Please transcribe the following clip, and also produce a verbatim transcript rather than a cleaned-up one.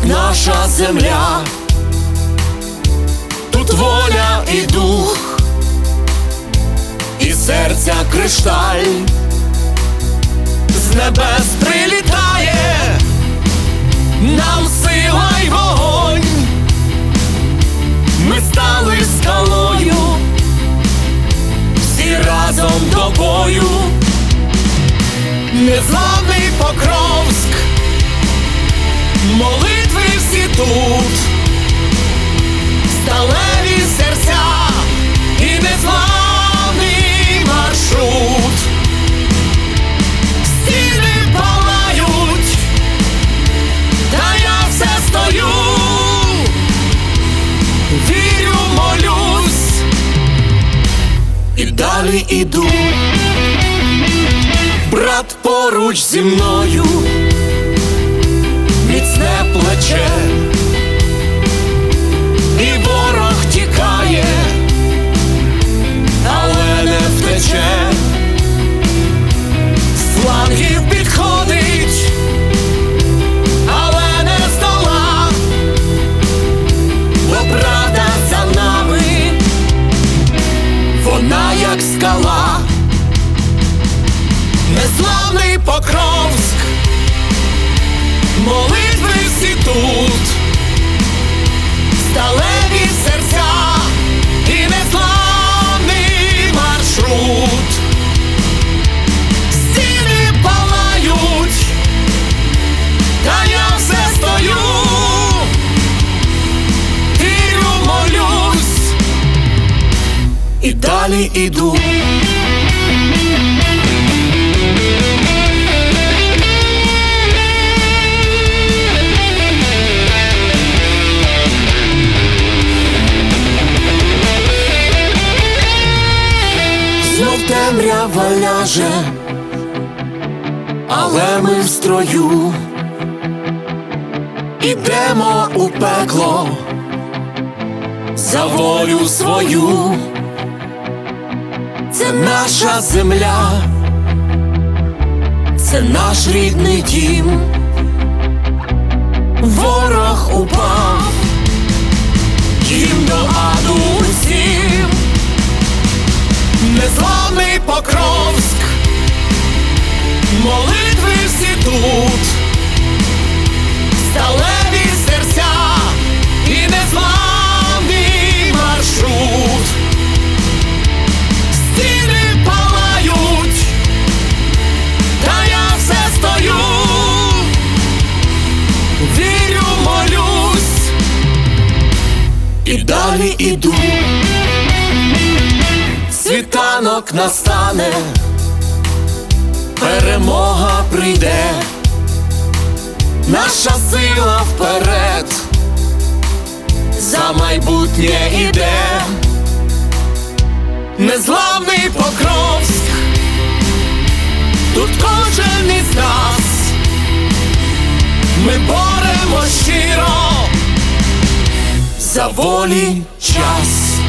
тут наша земля, тут воля і дух, і серця кришталь, з небес прилітає нам сила й вогонь. Ми стали скалою, всі разом до бою. Незламний Покровськ, молитви всі тут, сталеві серця і незламний маршрут. Стіни палають, та я все стою, вірю, молюсь і далі іду. Брат поруч зі мною, міцне плече, і ворог тікає, але не втече. З флангів підходить, але не здола, бо правда за нами, вона як скала. Незламний Покровськ, молитви всі тут, сталеві серця і незламний маршрут. Стіни палають, та я все стою, вірю, молюсь і далі іду. Темрява ляже, але ми в строю, ідемо у пекло за волю свою. Це наша земля, це наш рідний дім. Ворог упав, їм до аду усім. Незламний Покровськ, молитви всі тут, сталеві серця і незламний маршрут. Стіни палають, та я все стою, вірю, молюсь і далі іду. Світанок настане, перемога прийде, наша сила вперед, за майбутнє іде. Незламний Покровськ, тут кожен із нас, ми боремо щиро за волі час.